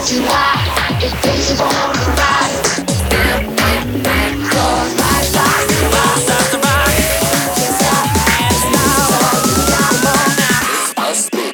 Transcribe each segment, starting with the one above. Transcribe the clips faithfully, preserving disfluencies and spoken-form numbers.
too high. It takes you on a ride. Cause life's like a rock. Stop the rock. Can't stop. Can't stop. All you got, come on now. Let's go.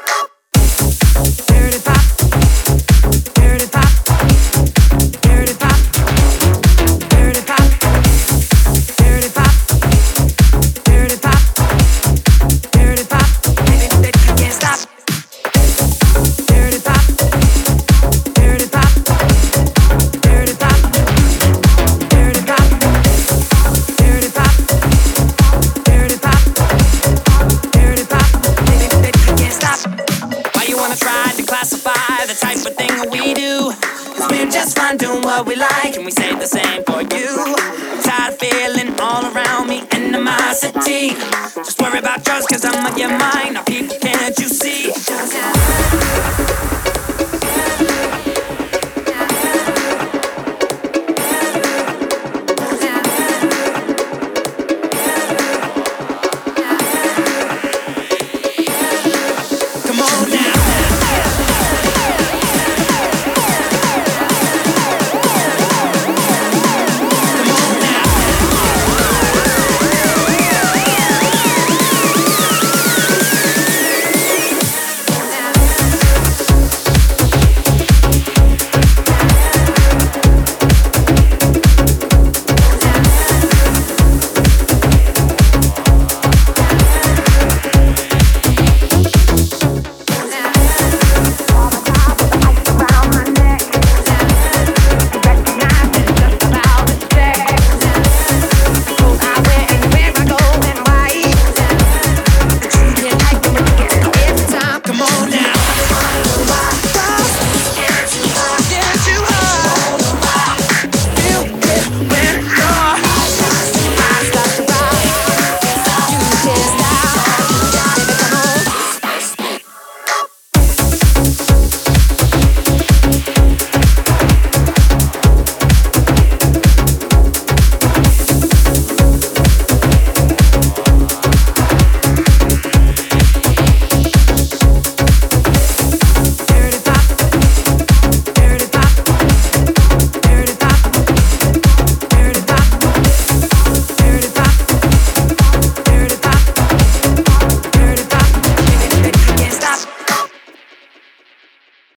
Dirty pop. Dirty pop. Dirty pop. Dirty pop. Dirty pop. Dirty pop. Dirty pop. You can't stop. Dirty pop. Dirty pop. Dirty pop. Dirty pop. Dirty pop. Dirty pop. Dirty pop. You can't stop. Why you wanna try to classify the type of thing that we do? Cause we're just fine doing what we like, and we say the same for you. I'm tired of feeling all around me animosity. Just worry about yours cause I'm on your mind. Now people, can't you see?